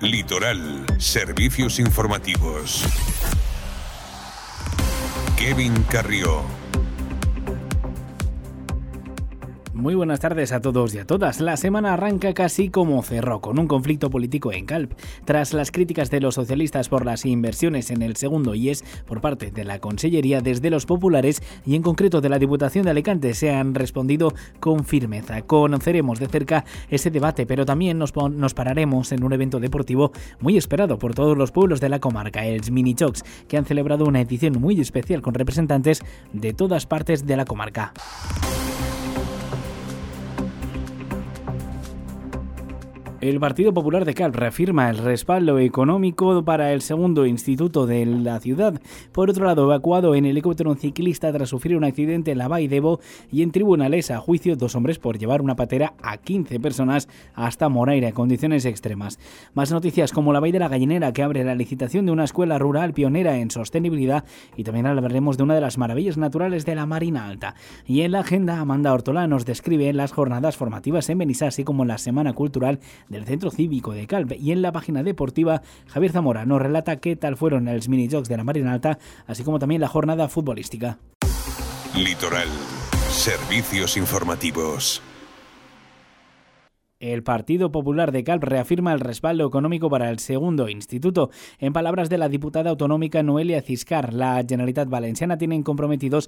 Litoral, servicios informativos. Kevin Carrió. Muy buenas tardes a todos y a todas. La semana arranca casi como cerró, con un conflicto político en Calp. Tras las críticas de los socialistas por las inversiones en el segundo IES por parte de la Consellería, desde los populares y en concreto de la Diputación de Alicante se han respondido con firmeza. Conoceremos de cerca ese debate, pero también nos pararemos en un evento deportivo muy esperado por todos los pueblos de la comarca, el Minichocs, que han celebrado una edición muy especial con representantes de todas partes de la comarca. El Partido Popular de Calp reafirma el respaldo económico para el segundo instituto de la ciudad. Por otro lado, evacuado en helicóptero un ciclista tras sufrir un accidente en la Vall d'Ebo, y en tribunales a juicio 2 hombres por llevar una patera a 15 personas hasta Moraira en condiciones extremas. Más noticias como la Vall de la Gallinera, que abre la licitación de una escuela rural pionera en sostenibilidad, y también hablaremos de una de las maravillas naturales de la Marina Alta. Y en la agenda, Amanda Ortola nos describe las jornadas formativas en Benissa, así como la Semana Cultural del Centro Cívico de Calp, y en la página deportiva Javier Zamora nos relata qué tal fueron los minijocs de la Marina Alta, así como también la jornada futbolística. Litoral, servicios informativos. El Partido Popular de Calp reafirma el respaldo económico para el segundo instituto. En palabras de la diputada autonómica Noelia Ciscar, la Generalitat Valenciana tiene comprometidos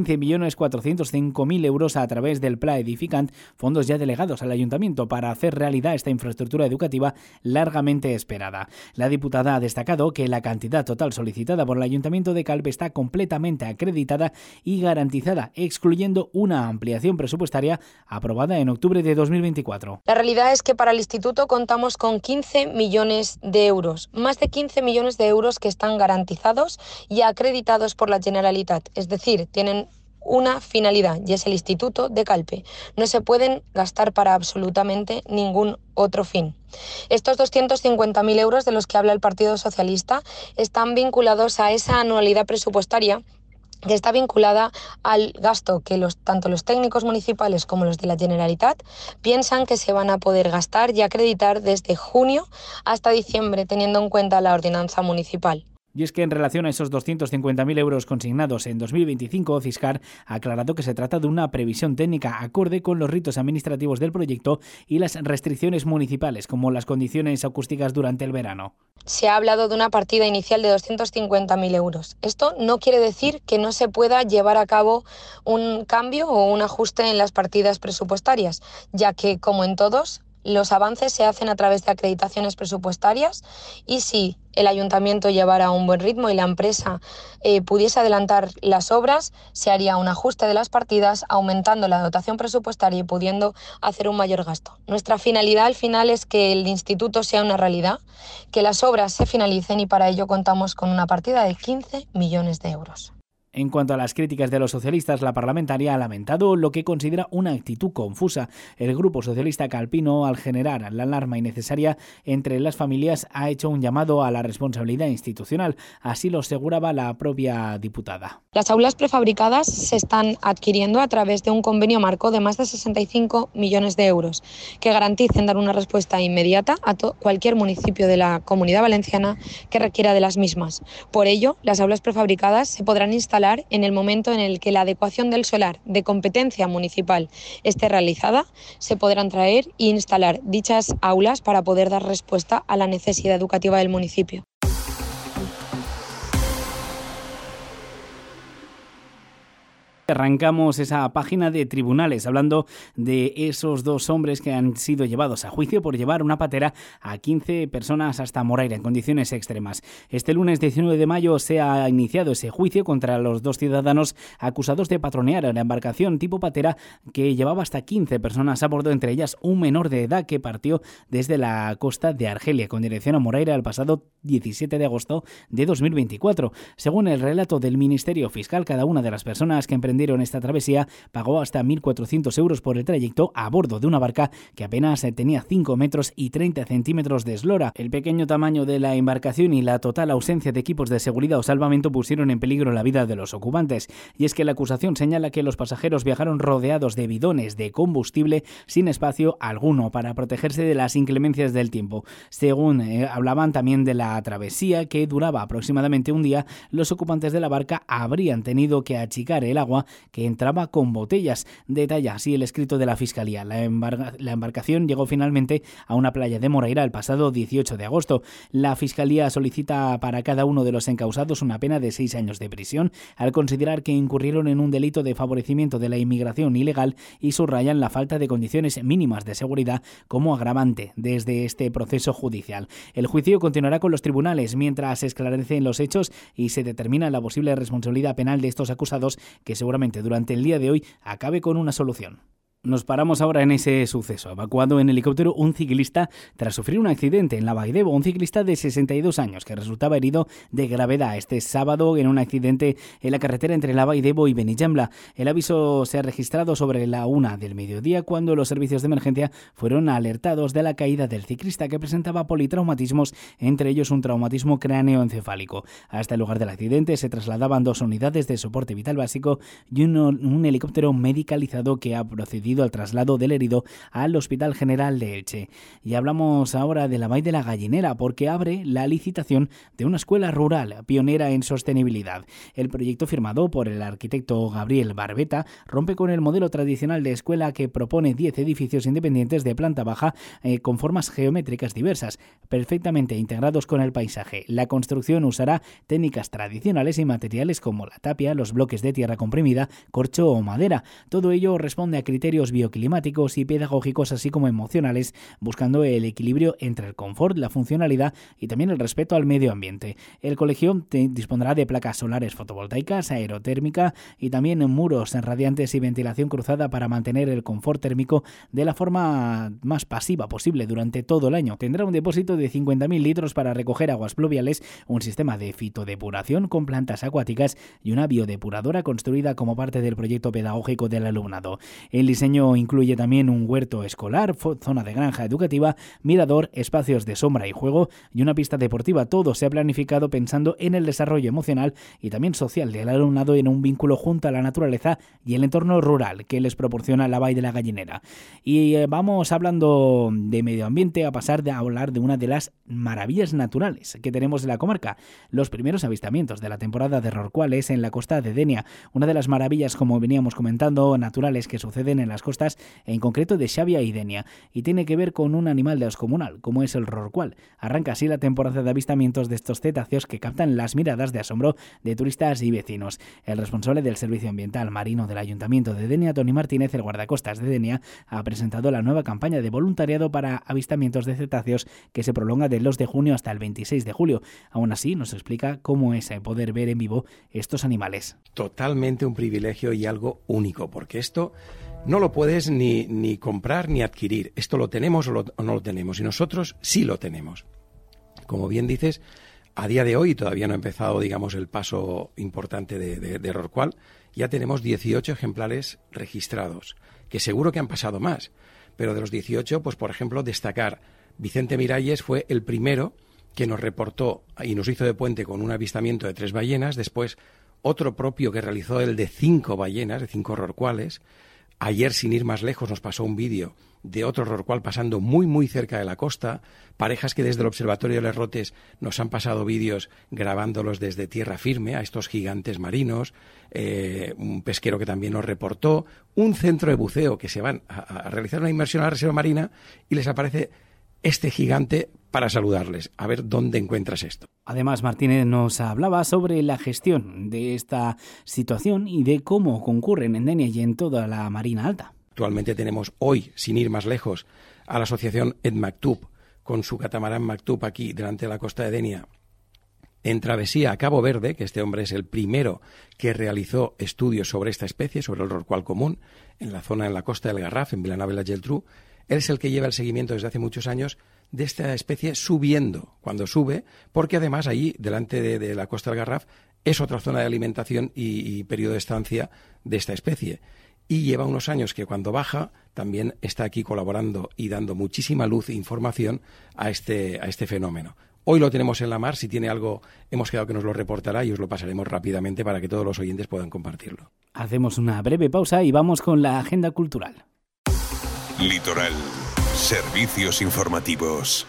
15.405.000 euros a través del Pla Edificant, fondos ya delegados al Ayuntamiento para hacer realidad esta infraestructura educativa largamente esperada. La diputada ha destacado que la cantidad total solicitada por el Ayuntamiento de Calp está completamente acreditada y garantizada, excluyendo una ampliación presupuestaria aprobada en octubre de 2024. La realidad es que para el instituto contamos con 15 millones de euros, más de 15 millones de euros que están garantizados y acreditados por la Generalitat, es decir, tienen una finalidad y es el Instituto de Calpe. No se pueden gastar para absolutamente ningún otro fin. Estos 250.000 euros de los que habla el Partido Socialista están vinculados a esa anualidad presupuestaria que está vinculada al gasto que tanto los técnicos municipales como los de la Generalitat piensan que se van a poder gastar y acreditar desde junio hasta diciembre, teniendo en cuenta la ordenanza municipal. Y es que en relación a esos 250.000 euros consignados en 2025, Ciscar ha aclarado que se trata de una previsión técnica acorde con los ritos administrativos del proyecto y las restricciones municipales, como las condiciones acústicas durante el verano. Se ha hablado de una partida inicial de 250.000 euros. Esto no quiere decir que no se pueda llevar a cabo un cambio o un ajuste en las partidas presupuestarias, ya que, como en todos, los avances se hacen a través de acreditaciones presupuestarias y si el ayuntamiento llevara un buen ritmo y la empresa pudiese adelantar las obras, se haría un ajuste de las partidas, aumentando la dotación presupuestaria y pudiendo hacer un mayor gasto. Nuestra finalidad al final es que el instituto sea una realidad, que las obras se finalicen y para ello contamos con una partida de 15 millones de euros. En cuanto a las críticas de los socialistas, la parlamentaria ha lamentado lo que considera una actitud confusa. El Grupo Socialista calpino, al generar la alarma innecesaria entre las familias, ha hecho un llamado a la responsabilidad institucional. Así lo aseguraba la propia diputada. Las aulas prefabricadas se están adquiriendo a través de un convenio marco de más de 65 millones de euros que garanticen dar una respuesta inmediata a cualquier municipio de la Comunidad Valenciana que requiera de las mismas. Por ello, las aulas prefabricadas se podrán instalar en el momento en el que la adecuación del solar de competencia municipal esté realizada. Se podrán traer e instalar dichas aulas para poder dar respuesta a la necesidad educativa del municipio. Arrancamos esa página de tribunales hablando de esos 2 hombres que han sido llevados a juicio por llevar una patera a 15 personas hasta Moraira en condiciones extremas. Este lunes 19 de mayo se ha iniciado ese juicio contra los 2 ciudadanos acusados de patronear a la embarcación tipo patera que llevaba hasta 15 personas a bordo, entre ellas un menor de edad que partió desde la costa de Argelia con dirección a Moraira el pasado 17 de agosto de 2024. Según el relato del Ministerio Fiscal, cada una de las personas que emprendieron emprendieron esta travesía pagó hasta 1.400 euros por el trayecto a bordo de una barca que apenas tenía 5 metros y 30 centímetros de eslora. El pequeño tamaño de la embarcación y la total ausencia de equipos de seguridad o salvamento pusieron en peligro la vida de los ocupantes. Y es que la acusación señala que los pasajeros viajaron rodeados de bidones de combustible sin espacio alguno para protegerse de las inclemencias del tiempo. Según hablaban también de la travesía, que duraba aproximadamente un día, los ocupantes de la barca habrían tenido que achicar el agua que entraba con botellas. Detalla así el escrito de la Fiscalía. La embarcación llegó finalmente a una playa de Moreira el pasado 18 de agosto. La Fiscalía solicita para cada uno de los encausados una pena de 6 años de prisión, al considerar que incurrieron en un delito de favorecimiento de la inmigración ilegal y subrayan la falta de condiciones mínimas de seguridad como agravante desde este proceso judicial. El juicio continuará con los tribunales mientras se esclarecen los hechos y se determina la posible responsabilidad penal de estos acusados, que seguramente durante el día de hoy acabe con una solución. Nos paramos ahora en ese suceso. Evacuado en helicóptero un ciclista tras sufrir un accidente en la Vall d'Ebo. Un ciclista de 62 años que resultaba herido de gravedad este sábado en un accidente en la carretera entre la Vall d'Ebo y Benigembla. El aviso se ha registrado sobre la 1 del mediodía, cuando los servicios de emergencia fueron alertados de la caída del ciclista, que presentaba politraumatismos, entre ellos un traumatismo cráneoencefálico. Hasta el lugar del accidente se trasladaban 2 unidades de soporte vital básico y un helicóptero medicalizado que ha procedido al traslado del herido al Hospital General de Elche. Y hablamos ahora de la Vall de la Gallinera, porque abre la licitación de una escuela rural pionera en sostenibilidad. El proyecto, firmado por el arquitecto Gabriel Barbeta, rompe con el modelo tradicional de escuela que propone 10 edificios independientes de planta baja con formas geométricas diversas, perfectamente integrados con el paisaje. La construcción usará técnicas tradicionales y materiales como la tapia, los bloques de tierra comprimida, corcho o madera. Todo ello responde a criterios bioclimáticos y pedagógicos, así como emocionales, buscando el equilibrio entre el confort, la funcionalidad y también el respeto al medio ambiente. El colegio dispondrá de placas solares fotovoltaicas, aerotérmica y también muros radiantes y ventilación cruzada para mantener el confort térmico de la forma más pasiva posible durante todo el año. Tendrá un depósito de 50.000 litros para recoger aguas pluviales, un sistema de fitodepuración con plantas acuáticas y una biodepuradora construida como parte del proyecto pedagógico del alumnado. El diseño incluye también un huerto escolar, zona de granja educativa, mirador, espacios de sombra y juego y una pista deportiva. Todo se ha planificado pensando en el desarrollo emocional y también social del alumnado, en un vínculo junto a la naturaleza y el entorno rural que les proporciona la Vall de la Gallinera. Y vamos, hablando de medio ambiente, a pasar a hablar de una de las maravillas naturales que tenemos en la comarca: los primeros avistamientos de la temporada de rorcuales en la costa de Denia. Una de las maravillas, como veníamos comentando, naturales que suceden en las costas, en concreto de Xavia y Denia, y tiene que ver con un animal descomunal, como es el rorcual. Arranca así la temporada de avistamientos de estos cetáceos que captan las miradas de asombro de turistas y vecinos. El responsable del Servicio Ambiental Marino del Ayuntamiento de Denia, Toni Martínez, el guardacostas de Denia, ha presentado la nueva campaña de voluntariado para avistamientos de cetáceos, que se prolonga del 2 de junio hasta el 26 de julio. Aún así, nos explica cómo es poder ver en vivo estos animales. Totalmente un privilegio y algo único, porque esto no lo puedes ni comprar ni adquirir. Esto lo tenemos o no lo tenemos, y nosotros sí lo tenemos. Como bien dices, a día de hoy todavía no ha empezado, digamos, el paso importante de rorcual. Ya tenemos 18 ejemplares registrados, que seguro que han pasado más. Pero de los 18, pues por ejemplo, destacar, Vicente Miralles fue el primero que nos reportó y nos hizo de puente con un avistamiento de 3 ballenas. Después, otro propio que realizó el de 5 ballenas, de 5 rorcuales. Ayer, sin ir más lejos, nos pasó un vídeo de otro rorcual pasando muy, muy cerca de la costa. Parejas que desde el Observatorio de Les Rotes nos han pasado vídeos grabándolos desde tierra firme a estos gigantes marinos. Un pesquero que también nos reportó. Un centro de buceo que se van a realizar una inmersión a la reserva marina y les aparece este gigante para saludarles. A ver dónde encuentras esto. Además, Martínez nos hablaba sobre la gestión de esta situación y de cómo concurren en Denia y en toda la Marina Alta. Actualmente tenemos hoy, sin ir más lejos, a la asociación Ed Maktub, con su catamarán Maktub aquí delante de la costa de Denia, en travesía a Cabo Verde, que este hombre es el primero que realizó estudios sobre esta especie, sobre el rorcual común, en la zona, en la costa del Garraf, en Vilanova i la Geltrú. Él es el que lleva el seguimiento desde hace muchos años de esta especie, subiendo cuando sube, porque además allí, delante de la costa del Garraf, es otra zona de alimentación y periodo de estancia de esta especie. Y lleva unos años que cuando baja también está aquí colaborando y dando muchísima luz e información a este fenómeno. Hoy lo tenemos en la mar, si tiene algo hemos quedado que nos lo reportará y os lo pasaremos rápidamente para que todos los oyentes puedan compartirlo. Hacemos una breve pausa y vamos con la agenda cultural. Litoral. Servicios informativos.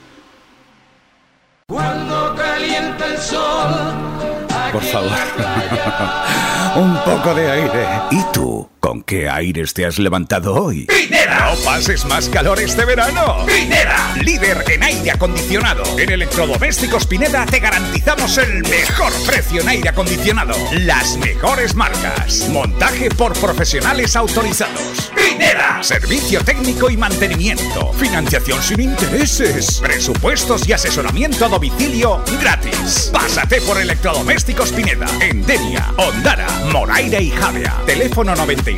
Cuando calienta el sol. Por favor. Un poco de aire. ¿Y tú? ¿Con qué aires te has levantado hoy? ¡Pineda! ¡No pases más calor este verano! ¡Pineda! Líder en aire acondicionado. En Electrodomésticos Pineda te garantizamos el mejor precio en aire acondicionado. Las mejores marcas. Montaje por profesionales autorizados. ¡Pineda! Servicio técnico y mantenimiento. Financiación sin intereses. Presupuestos y asesoramiento a domicilio gratis. Pásate por Electrodomésticos Pineda. En Denia, Ondara, Moraira y Javea. Teléfono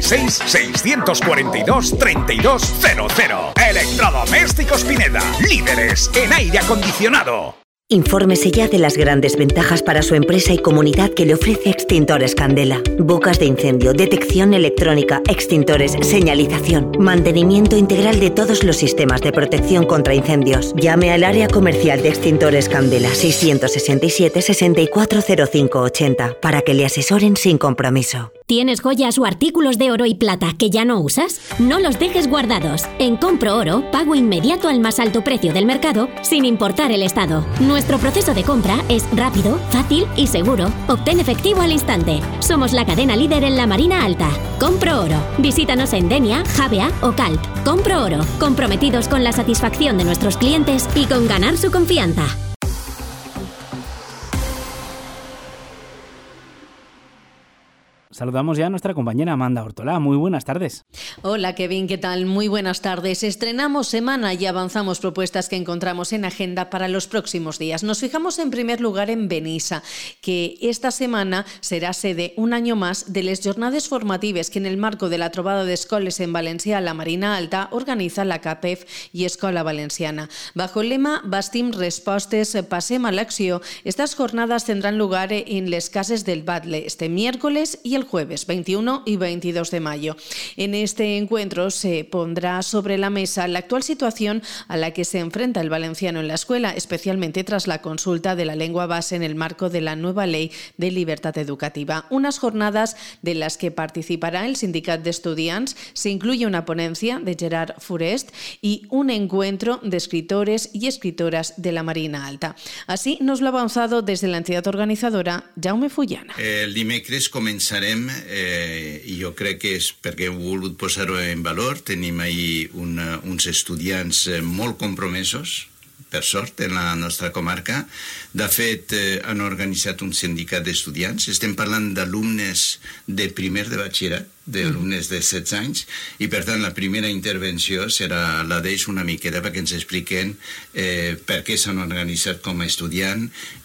96-642-3200. Electrodomésticos Pineda. Líderes en aire acondicionado. Infórmese ya de las grandes ventajas para su empresa y comunidad que le ofrece Extintores Candela. Bocas de incendio, detección electrónica, extintores, señalización, mantenimiento integral de todos los sistemas de protección contra incendios. Llame al área comercial de Extintores Candela 667 640580 para que le asesoren sin compromiso. ¿Tienes joyas o artículos de oro y plata que ya no usas? No los dejes guardados. En Compro Oro, pago inmediato al más alto precio del mercado, sin importar el estado. Nuestro proceso de compra es rápido, fácil y seguro. Obtén efectivo al instante. Somos la cadena líder en la Marina Alta. Compro Oro. Visítanos en Denia, Javea o Calp. Compro Oro. Comprometidos con la satisfacción de nuestros clientes y con ganar su confianza. Saludamos ya a nuestra compañera Amanda Ortolá. Muy buenas tardes. Hola Kevin, ¿qué tal? Muy buenas tardes. Estrenamos semana y avanzamos propuestas que encontramos en agenda para los próximos días. Nos fijamos en primer lugar en Benissa, que esta semana será sede un año más de les jornades formatives que en el marco de la trobada d'escoles en Valencià a la Marina Alta organiza la CAPEF i Escola Valenciana. Bajo el lema Bastim respostes, passem a l'acció, estas jornadas tendrán lugar en les cases del Batle este miércoles y el jueves 21 y 22 de mayo. En este encuentro se pondrá sobre la mesa la actual situación a la que se enfrenta el valenciano en la escuela, especialmente tras la consulta de la lengua base en el marco de la nueva ley de libertad educativa. Unas jornadas de las que participará el Sindicat d'Estudiants. Se incluye una ponencia de Gerard Forest y un encuentro de escritores y escritoras de la Marina Alta. Así nos lo ha avanzado desde la entidad organizadora Jaume Fullana. El dimecres començarem i jo crec que és perquè he volgut posar-ho en valor. Tenim ahir uns estudiants molt compromesos, per sort, en la nostra comarca. De fet, han organitzat un sindicat d'estudiants. Estem parlant d'alumnes de primer de batxillerat, d'alumnes de 16 anys, i per tant la primera intervenció serà la d'ells una miqueta perquè ens expliquen per què s'han organitzat com a estudiant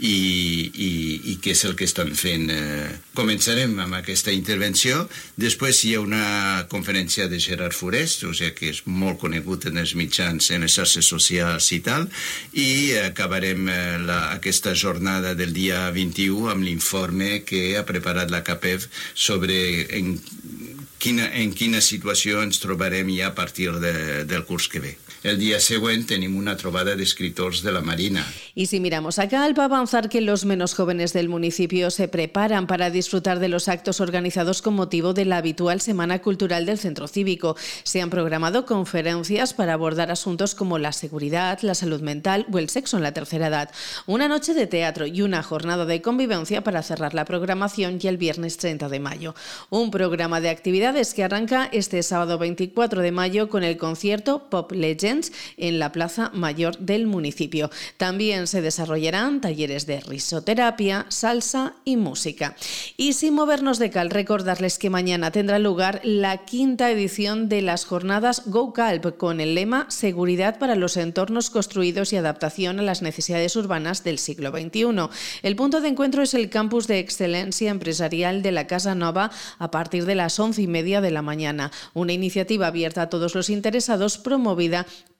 i què és el que estan fent. Començarem amb aquesta intervenció, després hi ha una conferència de Gerard Forest, o sigui que és molt conegut en els mitjans, en les xarxes socials i tal, i acabarem aquesta jornada del dia 21 amb l'informe que ha preparat la CAPEF sobre en quina situació ens trobarem ja a partir del curs que ve. El día següent tenim una trobada de escritores de la Marina. Y si miramos a Calp, va a avanzar que los menos jóvenes del municipio se preparan para disfrutar de los actos organizados con motivo de la habitual Semana Cultural del Centro Cívico. Se han programado conferencias para abordar asuntos como la seguridad, la salud mental o el sexo en la tercera edad. Una noche de teatro y una jornada de convivencia para cerrar la programación y el viernes 30 de mayo. Un programa de actividades que arranca este sábado 24 de mayo con el concierto Pop Legends en la Plaza Mayor del municipio. También se desarrollarán talleres de risoterapia, salsa y música. Y sin movernos de Calp, recordarles que mañana tendrá lugar la 5ª edición de las jornadas Go Calp con el lema Seguridad para los entornos construidos y adaptación a las necesidades urbanas del siglo XXI. El punto de encuentro es el campus de excelencia empresarial de la Casa Nova a partir de las 11:30 de la mañana. Una iniciativa abierta a todos los interesados promovida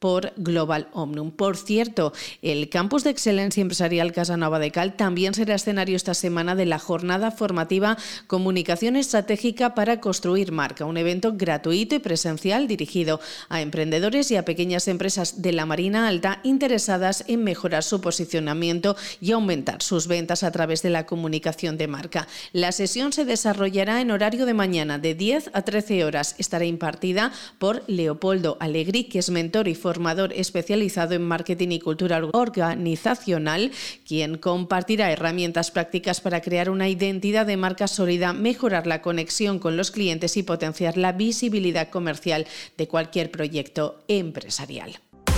por Global Omnium. Por cierto, el Campus de Excelencia Empresarial Casanova de Cal también será escenario esta semana de la jornada formativa Comunicación Estratégica para Construir Marca, un evento gratuito y presencial dirigido a emprendedores y a pequeñas empresas de la Marina Alta interesadas en mejorar su posicionamiento y aumentar sus ventas a través de la comunicación de marca. La sesión se desarrollará en horario de mañana de 10 a 13 horas. Estará impartida por Leopoldo Alegri, que es mentor y formador especializado en marketing y cultura organizacional, quien compartirá herramientas prácticas para crear una identidad de marca sólida, mejorar la conexión con los clientes y potenciar la visibilidad comercial de cualquier proyecto empresarial.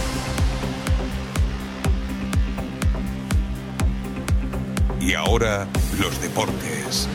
Y ahora, los deportes.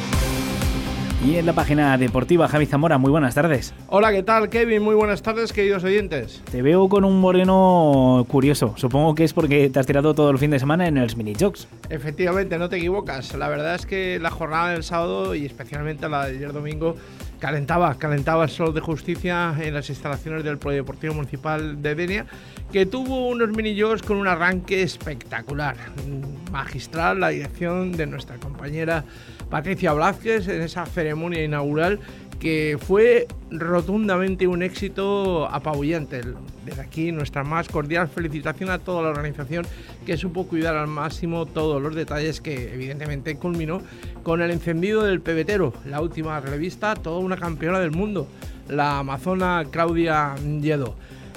Y en la página deportiva, Javi Zamora, muy buenas tardes. Hola, ¿qué tal, Kevin? Muy buenas tardes, queridos oyentes. Te veo con un moreno curioso. Supongo que es porque te has tirado todo el fin de semana en los mini-jogs. Efectivamente, no te equivocas. La verdad es que la jornada del sábado y especialmente la de ayer domingo calentaba el sol de justicia en las instalaciones del Polideportivo Municipal de Denia, que tuvo unos mini-jogs con un arranque espectacular. Magistral la dirección de nuestra compañera Patricia Blázquez en esa ceremonia inaugural que fue rotundamente un éxito apabullante. Desde aquí nuestra más cordial felicitación a toda la organización, que supo cuidar al máximo todos los detalles, que evidentemente culminó con el encendido del pebetero, la última revista, toda una campeona del mundo, la amazona Claudia Lledó.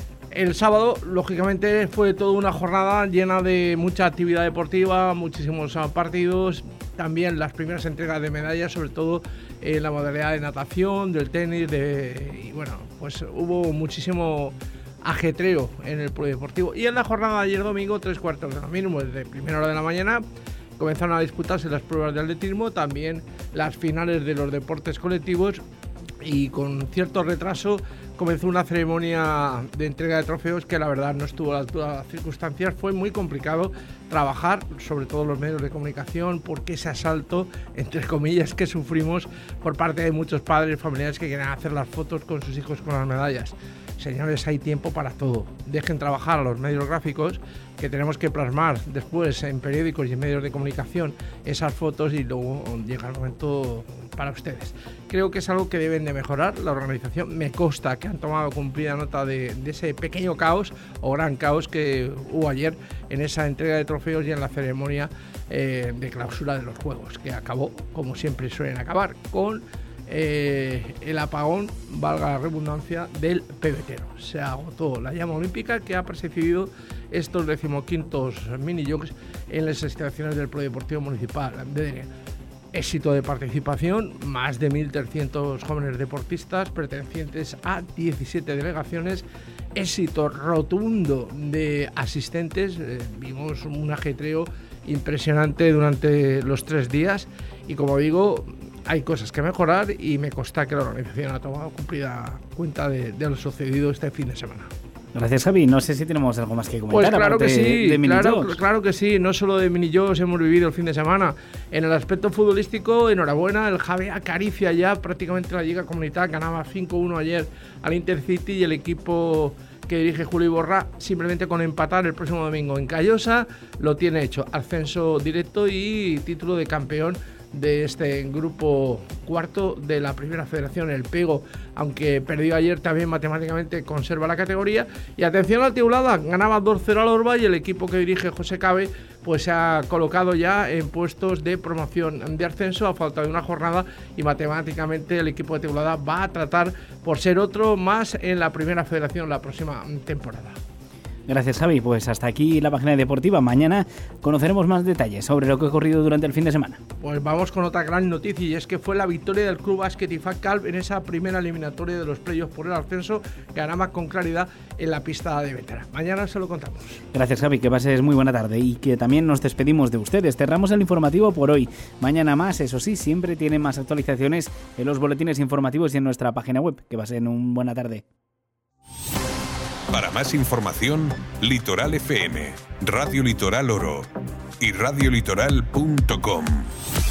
El sábado, lógicamente, fue toda una jornada llena de mucha actividad deportiva, muchísimos partidos, también las primeras entregas de medallas, sobre todo en la modalidad de natación, del tenis, y bueno, pues hubo muchísimo ajetreo en el polideportivo. Y en la jornada de ayer domingo, 3:15 de lo mismo, desde primera hora de la mañana, comenzaron a disputarse las pruebas de atletismo, también las finales de los deportes colectivos, y con cierto retraso comenzó una ceremonia de entrega de trofeos que la verdad no estuvo a la altura de las circunstancias. Fue muy complicado trabajar, sobre todo los medios de comunicación, porque ese asalto, entre comillas, que sufrimos por parte de muchos padres y familiares que quieren hacer las fotos con sus hijos con las medallas. Señores, hay tiempo para todo. Dejen trabajar a los medios gráficos, que tenemos que plasmar después en periódicos y en medios de comunicación esas fotos, y luego llega el momento para ustedes. Creo que es algo que deben de mejorar la organización. Me consta que han tomado cumplida nota de ese pequeño caos o gran caos que hubo ayer en esa entrega de trofeos y en la ceremonia de clausura de los Juegos, que acabó, como siempre suelen acabar, con el apagón, valga la redundancia, del pebetero. Se agotó la llama olímpica que ha precedido estos 15º mini-jogs en las instalaciones del Polideportivo Municipal de Denia. Éxito de participación, más de 1.300 jóvenes deportistas pertenecientes a 17 delegaciones, éxito rotundo de asistentes, vimos un ajetreo impresionante durante los 3 días, y como digo, hay cosas que mejorar, y me consta que la organización ha tomado cumplida cuenta de lo sucedido este fin de semana. Gracias, Javi. No sé si tenemos algo más que comentar. Pues claro que sí, de claro que sí. No solo de mini-jogs hemos vivido el fin de semana. En el aspecto futbolístico, enhorabuena, el Javi acaricia ya prácticamente la Liga Comunitaria. Ganaba 5-1 ayer al Intercity, y el equipo que dirige Julio Iborra, simplemente con empatar el próximo domingo en Callosa, lo tiene hecho. Ascenso directo y título de campeón de este grupo cuarto de la primera federación. El Pego, aunque perdió ayer, también matemáticamente conserva la categoría. Y atención al Teulada, ganaba 2-0 al Orba, y el equipo que dirige José Cabe pues se ha colocado ya en puestos de promoción de ascenso a falta de una jornada, y matemáticamente el equipo de Teulada va a tratar por ser otro más en la primera federación la próxima temporada. Gracias, Javi. Pues hasta aquí la página deportiva. Mañana conoceremos más detalles sobre lo que ha ocurrido durante el fin de semana. Pues vamos con otra gran noticia, y es que fue la victoria del Club Básquet IFAC Calv en esa primera eliminatoria de los playoffs por el ascenso. Ganaba con claridad en la pista de Bétera. Mañana se lo contamos. Gracias, Javi. Que pases muy buena tarde, y que también nos despedimos de ustedes. Cerramos el informativo por hoy. Mañana más, eso sí, siempre tienen más actualizaciones en los boletines informativos y en nuestra página web. Que pasen una buena tarde. Para más información, Litoral FM, Radio Litoral Oro y radiolitoral.com.